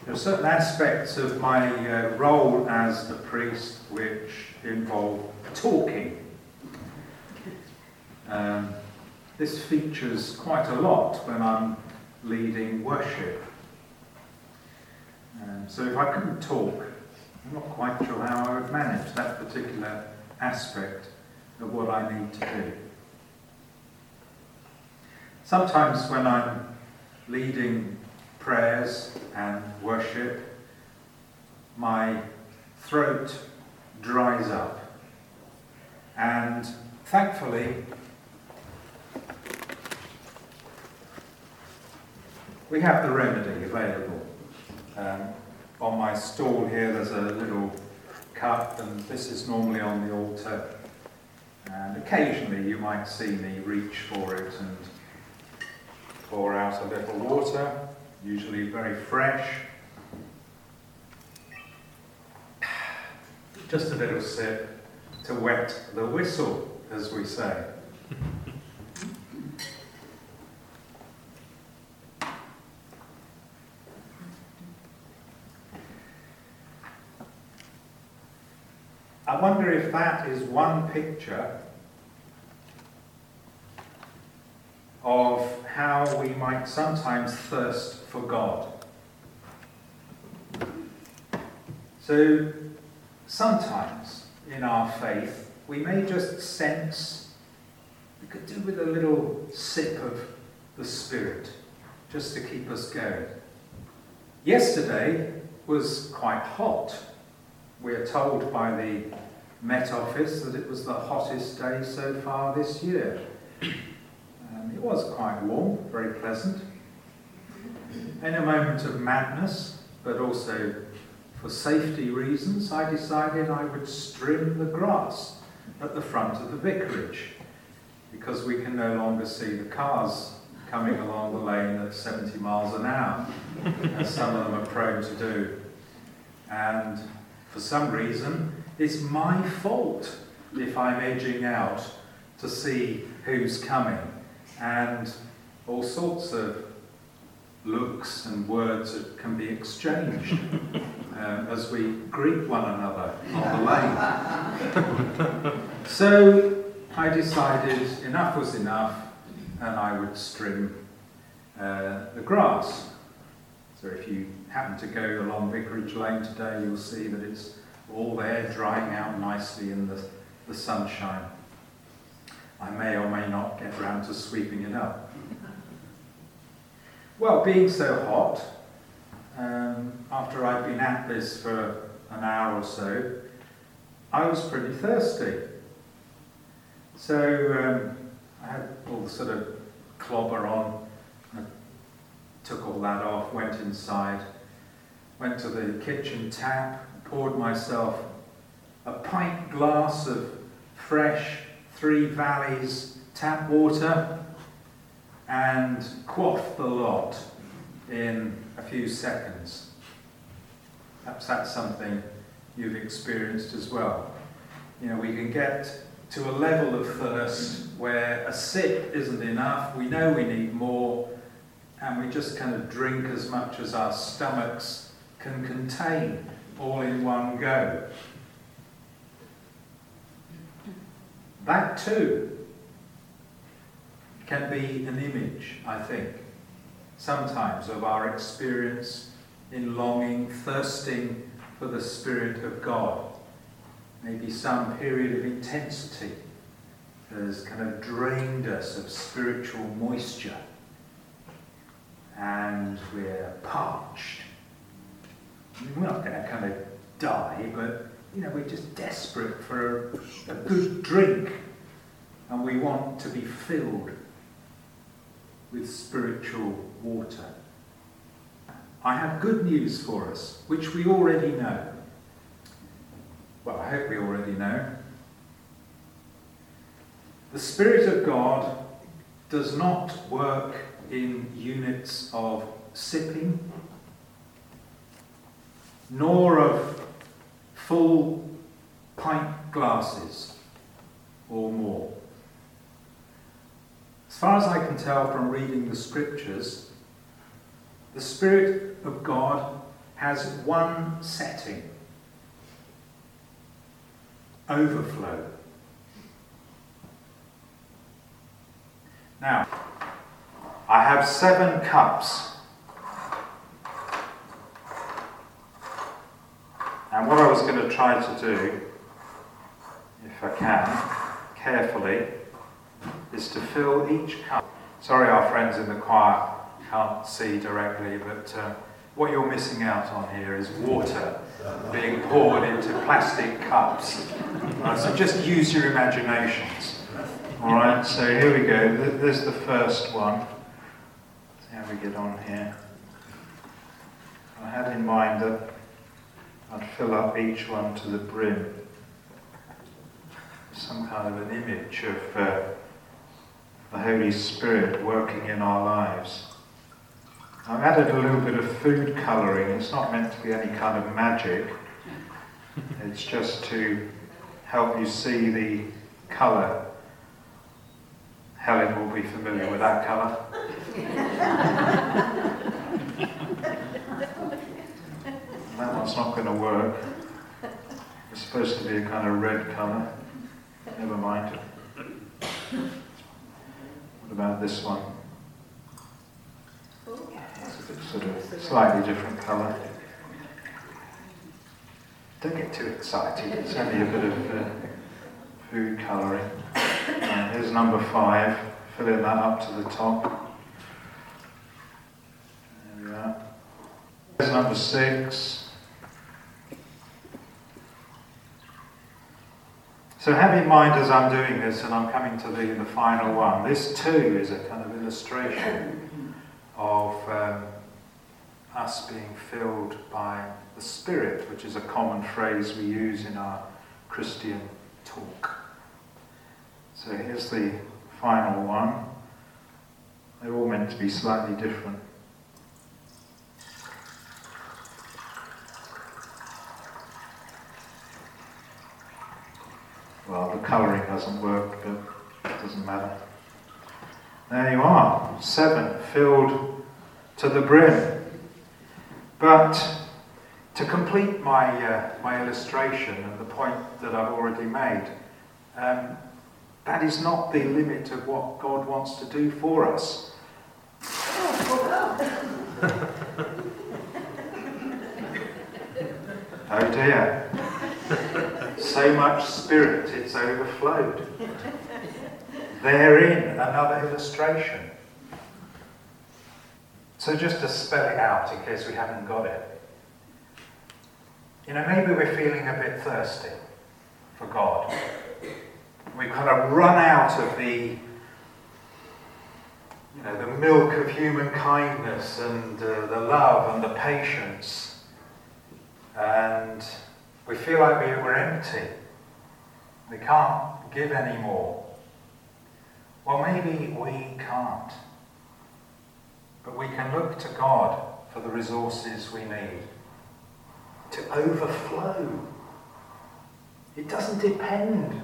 There are certain aspects of my role as the priest which involve talking. This features quite a lot when I'm leading worship. So if I couldn't talk, I'm not quite sure how I would manage that particular aspect of what I need to do. Sometimes when I'm leading prayers and worship, my throat dries up, and thankfully we have the remedy available. On my stall here there's a little cup, and this is normally on the altar, and occasionally you might see me reach for it and pour out a little water, usually very fresh. Just a little sip to wet the whistle, as we say. I wonder if that is one picture of how we might sometimes thirst for God. So sometimes in our faith we may just sense we could do with a little sip of the Spirit just to keep us going. Yesterday was quite hot. We are told by the Met Office that it was the hottest day so far this year. It was quite warm, very pleasant. In a moment of madness, but also for safety reasons, I decided I would trim the grass at the front of the vicarage, because we can no longer see the cars coming along the lane at 70 miles an hour, as some of them are prone to do. And for some reason, it's my fault if I'm edging out to see who's coming, and all sorts of looks and words that can be exchanged as we greet one another on the lane. So I decided enough was enough, and I would trim the grass. So if you happen to go along Vicarage Lane today, you'll see that it's all there, drying out nicely in the sunshine. I may or may not get round to sweeping it up. Well, being so hot, after I'd been at this for an hour or so, I was pretty thirsty. So I had all the sort of clobber on. I took all that off, went inside, went to the kitchen tap, poured myself a pint glass of fresh Three Valleys tap water, and quaffed the lot in a few seconds. Perhaps that's something you've experienced as well. You know, we can get to a level of thirst where a sip isn't enough, we know we need more, and we just kind of drink as much as our stomachs can contain all in one go. That too can be an image, I think, sometimes of our experience in longing, thirsting for the Spirit of God. Maybe some period of intensity that has kind of drained us of spiritual moisture, and we're parched. I mean, we're not going to kind of die, but we're just desperate for a good drink, and we want to be filled with spiritual water. I have good news for us, which we already know. Well, I hope we already know. The Spirit of God does not work in units of sipping, nor of full pint glasses or more. As far as I can tell from reading the scriptures, the Spirit of God has one setting: overflow. Now, I have 7 cups. And what I was going to try to do, if I can, carefully, is to fill each cup. Sorry, our friends in the choir can't see directly, but what you're missing out on here is water being poured into plastic cups. So just use your imaginations. Alright, so here we go. There's the first one. See how we get on here. I had in mind that I'd fill up each one to the brim. Some kind of an image of the Holy Spirit working in our lives. I've added a little bit of food colouring. It's not meant to be any kind of magic. It's just to help you see the colour. Helen will be familiar with that colour. That one's not going to work. It's supposed to be a kind of red colour. Never mind. What about this one? It's a bit sort of slightly different colour. Don't get too excited. It's only a bit of food colouring. Here's number 5. Filling that up to the top. There we are. Here's number 6. So have in mind as I'm doing this, and I'm coming to the final one, this too is a kind of illustration of us being filled by the Spirit, which is a common phrase we use in our Christian talk. So here's the final one. They're all meant to be slightly different. Well, the colouring doesn't work, but it doesn't matter. There you are, 7 filled to the brim. But to complete my illustration and the point that I've already made, that is not the limit of what God wants to do for us. Oh dear. So much Spirit, it's overflowed. Therein, another illustration. So just to spell it out in case we haven't got it. You know, maybe we're feeling a bit thirsty for God. We've kind of run out of the milk of human kindness and the love and the patience. And we feel like we're empty. We can't give any more. Well, maybe we can't. But we can look to God for the resources we need to overflow. It doesn't depend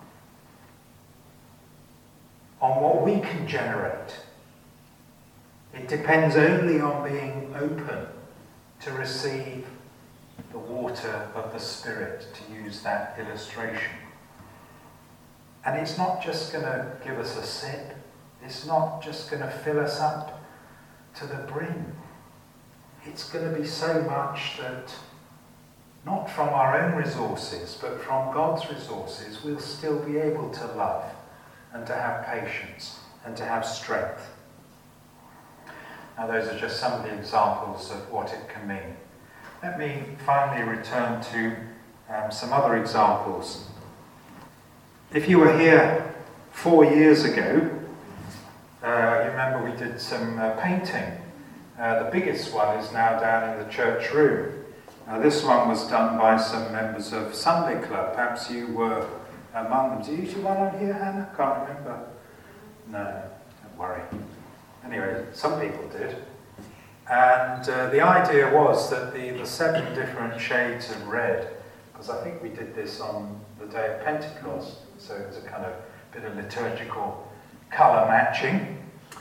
on what we can generate. It depends only on being open to receive the water of the Spirit, to use that illustration. And it's not just going to give us a sip. It's not just going to fill us up to the brim. It's going to be so much that, not from our own resources, but from God's resources, we'll still be able to love and to have patience and to have strength. Now, those are just some of the examples of what it can mean. Let me finally return to some other examples. If you were here 4 years ago, you remember we did some painting. The biggest one is now down in the church room. This one was done by some members of Sunday Club. Perhaps you were among them. Do you usually one on here, Hannah? Can't remember. No, don't worry. Anyway, some people did. And the idea was that the 7 different shades of red, because I think we did this on the day of Pentecost, so it was a kind of bit of liturgical colour matching.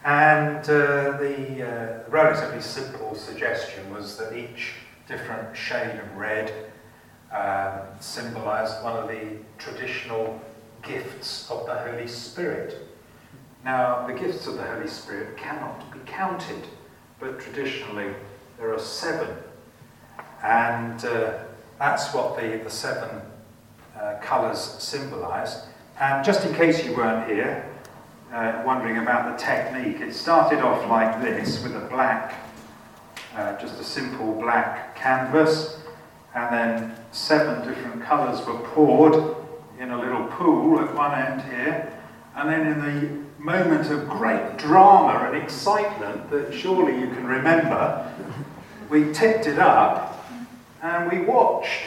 And the relatively simple suggestion was that each different shade of red symbolised one of the traditional gifts of the Holy Spirit. Now, the gifts of the Holy Spirit cannot be counted, but traditionally there are 7. And that's what the 7 colours symbolise. And just in case you weren't here, wondering about the technique, it started off like this with a black, just a simple black canvas, and then 7 different colours were poured in a little pool at one end here, and then in the moment of great drama and excitement that surely you can remember, we tipped it up and we watched.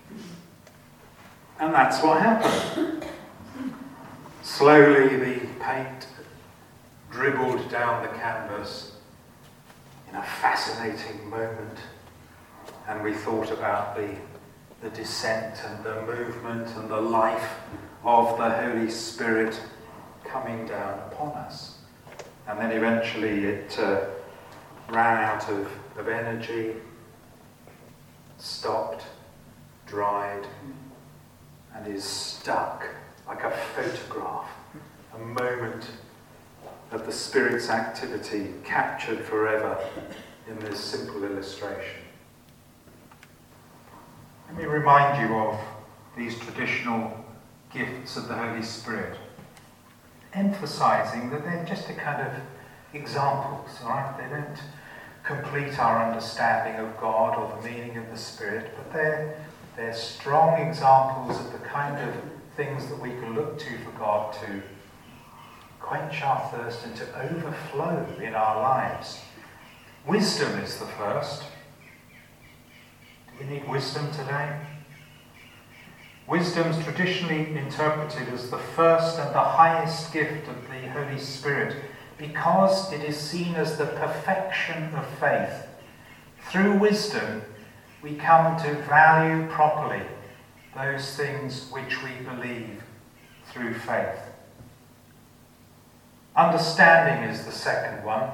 And that's what happened. Slowly the paint dribbled down the canvas in a fascinating moment, and we thought about the descent and the movement and the life of the Holy Spirit coming down upon us. And then eventually it ran out of energy, stopped, dried, and is stuck like a photograph, a moment of the Spirit's activity captured forever in this simple illustration. Let me remind you of these traditional gifts of the Holy Spirit, emphasising that they're just a kind of examples, all right? They don't complete our understanding of God or the meaning of the Spirit, but they're strong examples of the kind of things that we can look to for God to quench our thirst and to overflow in our lives. Wisdom is the first. Do we need wisdom today? Wisdom is traditionally interpreted as the first and the highest gift of the Holy Spirit because it is seen as the perfection of faith. Through wisdom, we come to value properly those things which we believe through faith. Understanding is the second one.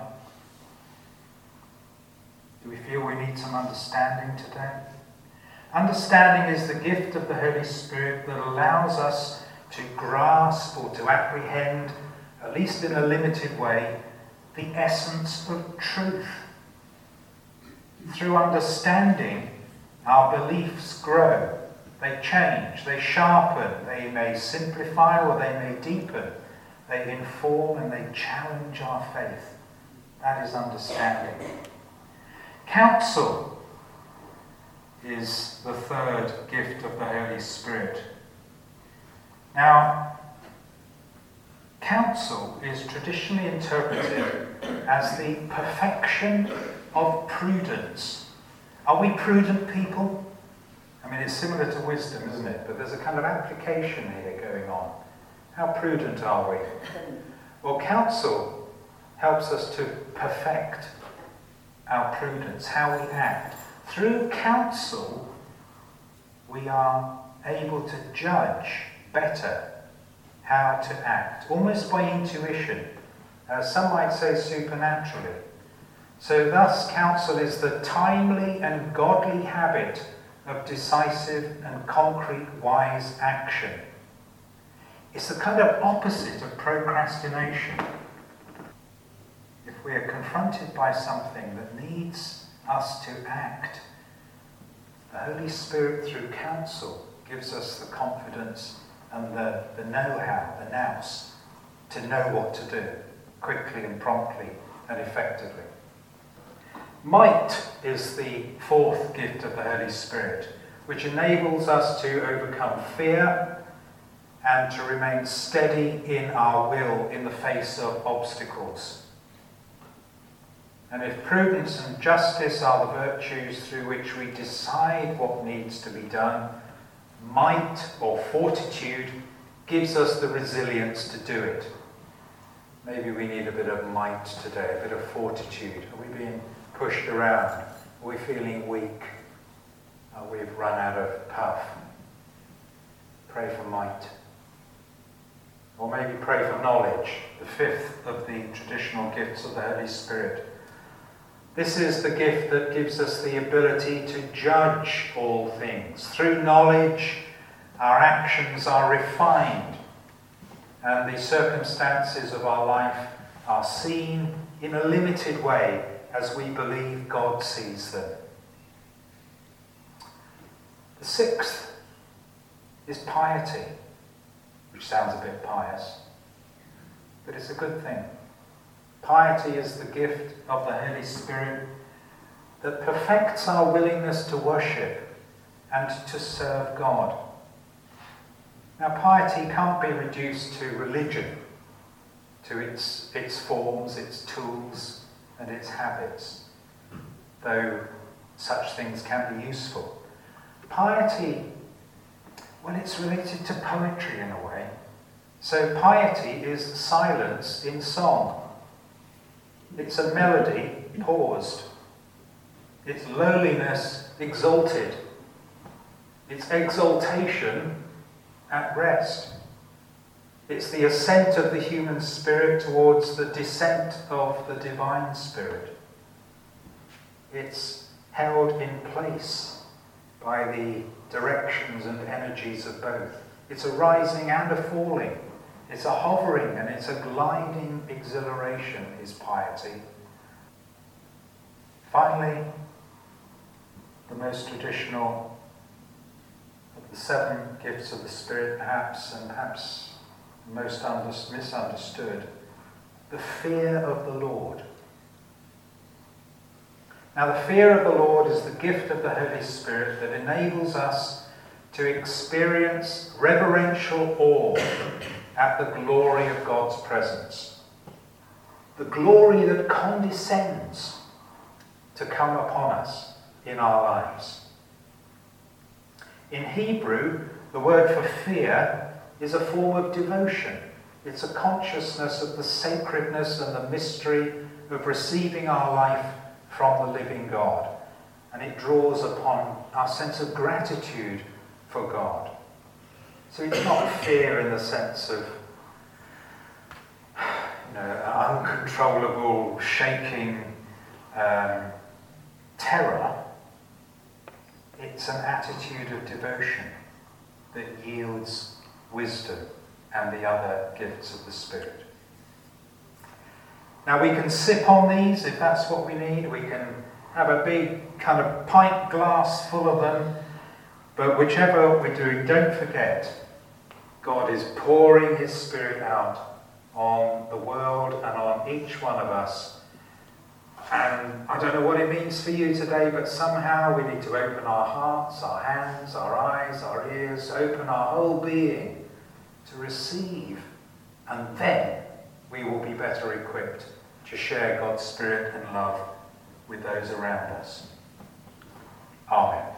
Do we feel we need some understanding today? Understanding is the gift of the Holy Spirit that allows us to grasp or to apprehend, at least in a limited way, the essence of truth. Through understanding, our beliefs grow, they change, they sharpen, they may simplify or they may deepen, they inform and they challenge our faith. That is understanding. Counsel is the third gift of the Holy Spirit. Now, counsel is traditionally interpreted as the perfection of prudence. Are we prudent people? I mean, it's similar to wisdom, isn't it? But there's a kind of application here going on. How prudent are we? Well, counsel helps us to perfect our prudence, how we act. Through counsel, we are able to judge better how to act, almost by intuition. Some might say supernaturally. So thus, counsel is the timely and godly habit of decisive and concrete wise action. It's the kind of opposite of procrastination. If we are confronted by something that needs us to act, the Holy Spirit through counsel gives us the confidence and the know-how, the nous, to know what to do quickly and promptly and effectively. Might is the fourth gift of the Holy Spirit, which enables us to overcome fear and to remain steady in our will in the face of obstacles. And if prudence and justice are the virtues through which we decide what needs to be done, might or fortitude gives us the resilience to do it. Maybe we need a bit of might today, a bit of fortitude. Are we being pushed around? Are we feeling weak? We've run out of puff. Pray for might. Or maybe pray for knowledge, the fifth of the traditional gifts of the Holy Spirit. This is the gift that gives us the ability to judge all things. Through knowledge, our actions are refined, and the circumstances of our life are seen in a limited way as we believe God sees them. The sixth is piety, which sounds a bit pious, but it's a good thing. Piety is the gift of the Holy Spirit that perfects our willingness to worship and to serve God. Now, piety can't be reduced to religion, to its forms, its tools, and its habits, though such things can be useful. Piety, well, it's related to poetry in a way. So piety is silence in song. It's a melody paused. It's lowliness exalted. It's exaltation at rest. It's the ascent of the human spirit towards the descent of the divine spirit. It's held in place by the directions and energies of both. It's a rising and a falling. It's a hovering and it's a gliding exhilaration, is piety. Finally, the most traditional of the seven gifts of the Spirit, perhaps, and perhaps most misunderstood, the fear of the Lord. Now, the fear of the Lord is the gift of the Holy Spirit that enables us to experience reverential awe at the glory of God's presence. The glory that condescends to come upon us in our lives. In Hebrew, the word for fear is a form of devotion. It's a consciousness of the sacredness and the mystery of receiving our life from the living God. And it draws upon our sense of gratitude for God. So it's not fear in the sense of uncontrollable, shaking terror. It's an attitude of devotion that yields wisdom and the other gifts of the Spirit. Now we can sip on these if that's what we need. We can have a big kind of pint glass full of them. But whichever we're doing, don't forget, God is pouring his Spirit out on the world and on each one of us. And I don't know what it means for you today, but somehow we need to open our hearts, our hands, our eyes, our ears, open our whole being to receive. And then we will be better equipped to share God's Spirit and love with those around us. Amen.